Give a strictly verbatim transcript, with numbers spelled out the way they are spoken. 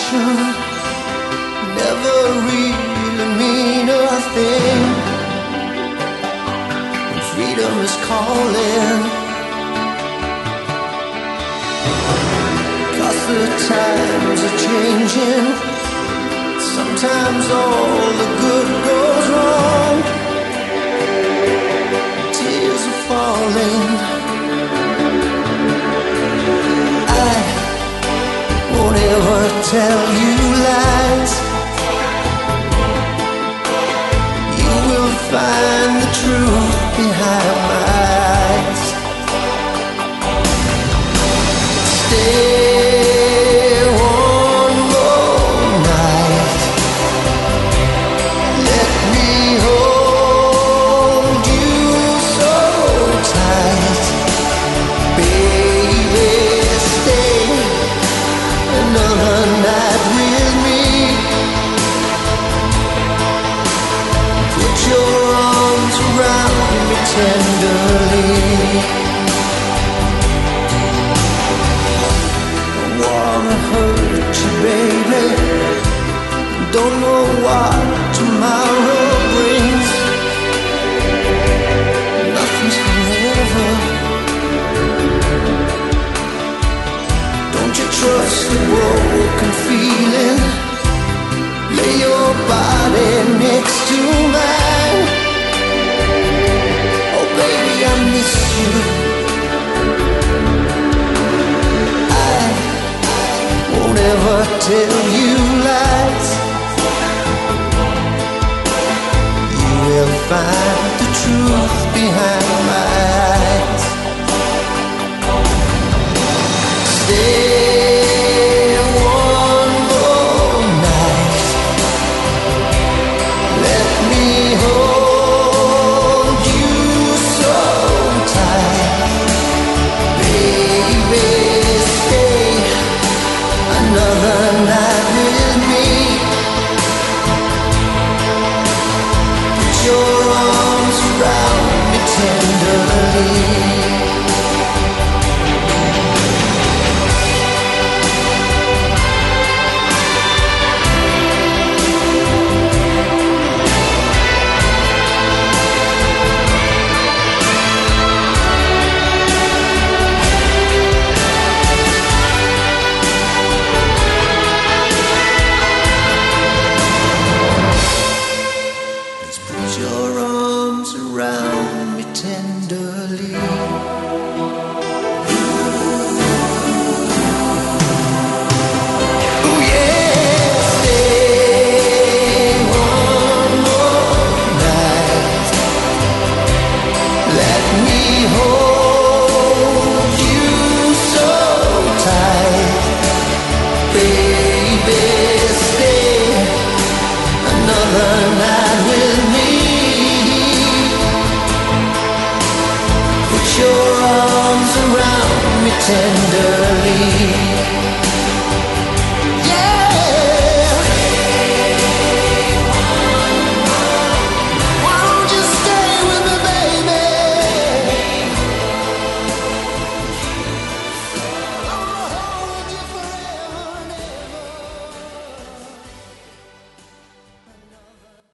affection never really mean a thing when freedom is calling. 'Cause the times are changing. Sometimes all the good goes wrong. Tears are falling. I won't ever tell you lies. You will find the truth behind my eyes. Stay one more night. Let me hold you so tight. Baby, stay another night with me. Put your arms around me tenderly. Don't wanna hurt you, baby. Don't know what tomorrow brings. Nothing's forever. Don't you trust the broken feeling? Lay your body next to mine. Oh baby, I miss you. I won't ever tell you lies. You will find the truth behind my eyes. Stay one more night. Let me hold you so tight. Baby, stay another night with me. Put your arms around me tenderly. Put your arms around me tenderly. Oh yeah, stay one more night. Let me hold you so tight. Baby, stay another night with me. Put your arms around me tenderly.